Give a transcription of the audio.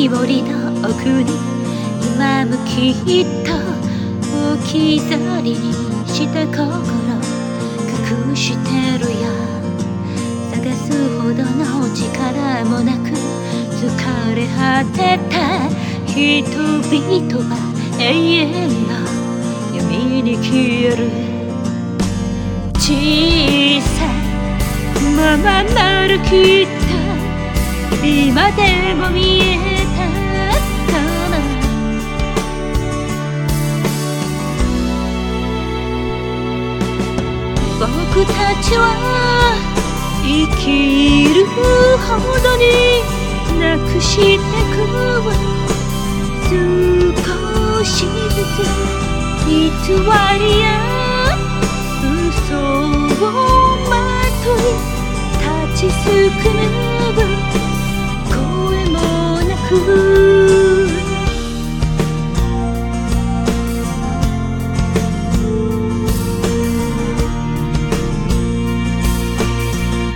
りの奥に今もきっと置き去りにした心隠してるよ。探すほどの力もなく疲れ果てた人々は永遠の闇に消える。小さいまま丸きった今でも見えたかな。僕たちは生きるほどになくしてく少しずつ偽りや嘘をまとい立ちすくむ